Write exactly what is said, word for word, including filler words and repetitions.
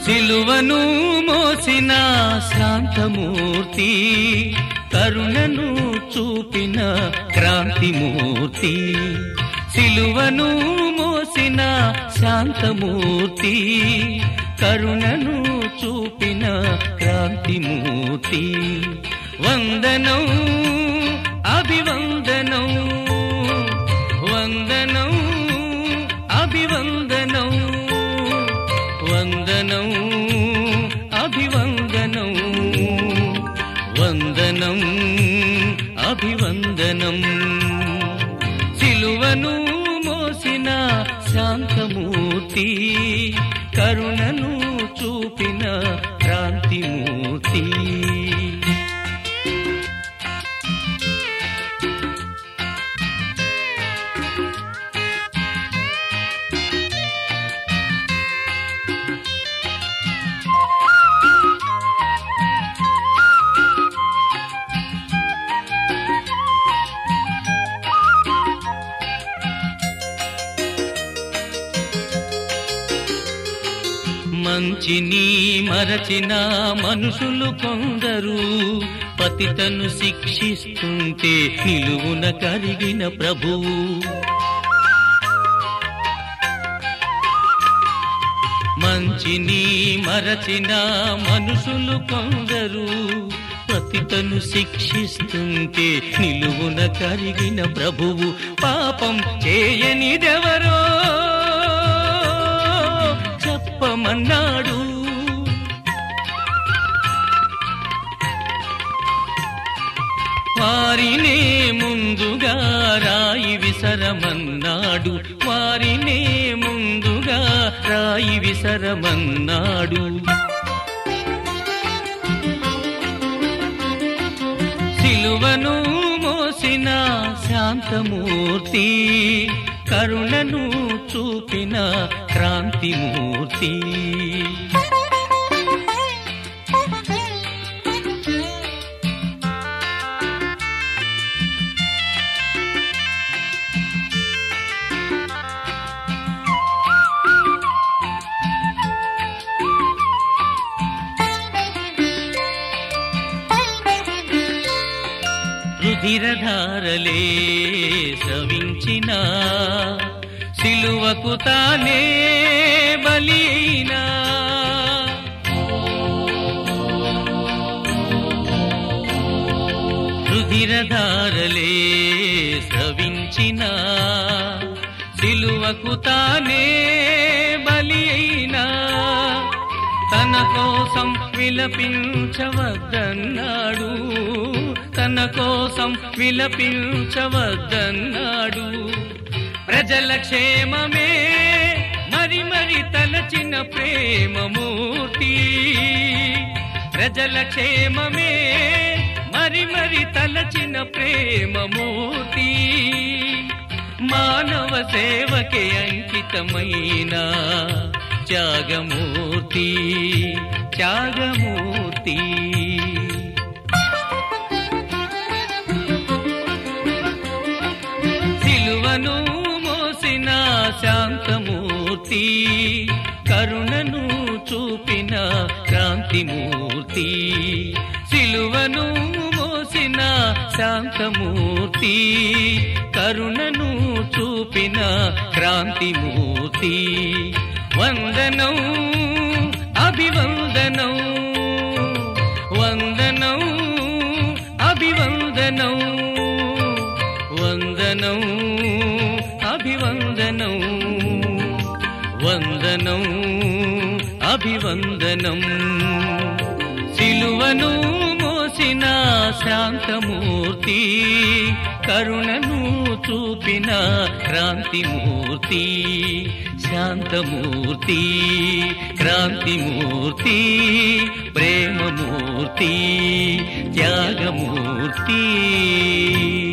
సిలువను మోసిన శాంతమూర్తి, కరుణను చూపిన క్రాంతిమూర్తి. సిలువను మోసిన శాంతమూర్తి, కరుణను చూపిన క్రాంతిమూర్తి. వందనం అభివందనం, వందనం అభివందనం, వందనం అభివందనం, వందనం అభివందనం. సిలువను మోసిన శాంతమూర్తి, కరుణను చూపిన క్రాంతిమూర్తి. మంచిని మరచిన మనుషులు కొందరు, పతితను శిక్షిస్తుంటే నిలువున కరిగిన ప్రభువు. మంచిని మరచిన మనుషులు కొందరు, పతితను శిక్షిస్తుంటే నిలువున కరిగిన ప్రభువు. పాపం చేయనిదెవరో చెప్పమన్నాడు, వారినే ముందుగా రాయి విసరమన్నాడు, వారినే ముందుగా రాయి విసరమన్నాడు. సిలువను మోసిన శాంతమూర్తి, కరుణను చూపిన క్రాంతిమూర్తి. రుధిరధారలే స్రవించిన, సిలువకు తానే బలినా. రుధిరధారలే స్రవించిన, సిలువకు తానే బలినా. తన కోసం విలపించవద్దన్నాడు, తన కోసం విలపించవద్దన్నాడు. ప్రజల క్షేమమే మరి మరి తలచిన ప్రేమమూర్తి, ప్రజల క్షేమమే మరి మరి తలచిన ప్రేమమూర్తి. మానవ సేవకే అంకితమైన త్యాగమూర్తి, త్యాగమూర్తి. సిలువను మోసిన శాంతమూర్తి, కరుణను చూపిన క్రాంతిమూర్తి. సిలువను మోసిన శాంతమూర్తి, కరుణను చూపిన క్రాంతిమూర్తి. వందనం అభివందనం, వందనం అభివందనం, వందనం అభివందనం, వందనం అభివందనం. సిలువను మోసిన శాంతమూర్తి, కరుణను చూపిన క్రాంతిమూర్తి. శాంతమూర్తి, క్రాంతిమూర్తి, ప్రేమమూర్తి, త్యాగమూర్తి.